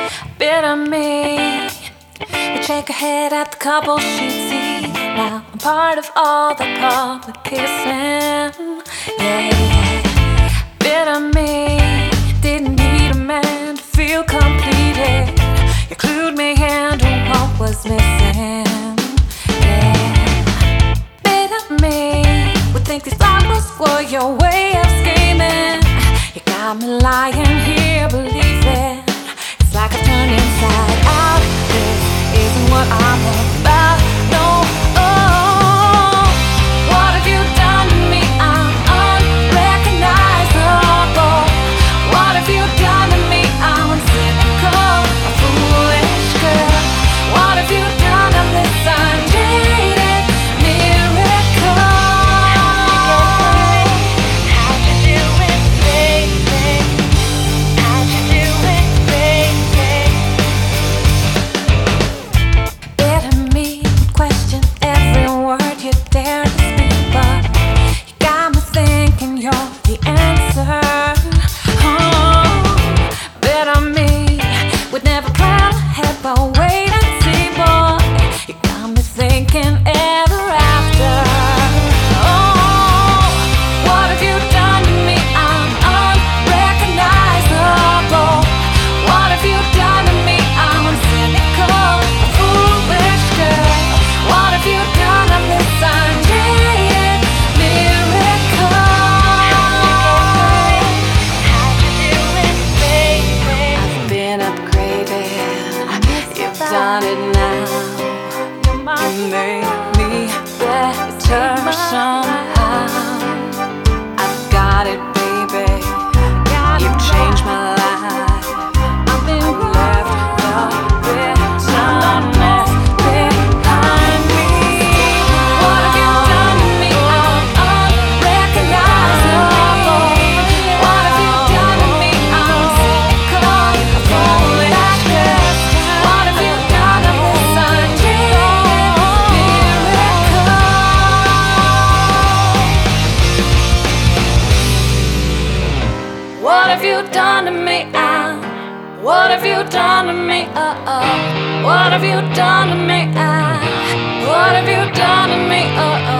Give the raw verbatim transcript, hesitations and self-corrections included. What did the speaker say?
Bit of me. We shake our head at the couple she'd see. Now I'm part of all the public kissing. Yeah, yeah. Bit of me. Didn't need a man to feel completed. You clued me into what was missing. Yeah. Bit of me. Would think these flowers were your way of scheming. You got me lying here believing it's like I've turned inside out. This isn't what I'm about. No, oh, what have you done to me? I'm unrecognizable. What have you done to me? I'm cynical, a foolish girl. What have you done to this undated miracle? How'd you do it, baby? How'd you do it, baby? Better me question every word you dare to speak, but you got me thinking you're the answer. Oh, better me would never plan ahead, but wait and see, boy. You got me thinking ever after. Oh, what have you done to me? I'm unrecognizable. What have you done to me? I'm cynical, a foolish girl. What have you done to this undated miracle? How'd you do it, baby? I've been upgraded. You've done it now. You made me better somehow. I've got it, baby. You've changed my life. I've been left the bitterness behind me. What have you done to me? I'm unrecognizable. What have you done to me? I'm cynical, a foolish girl. What have you done to this undated miracle? What have you done to me? Ah, what have you done to me? Uh oh. What have you done to me? Ah, what have you done to me? Uh oh.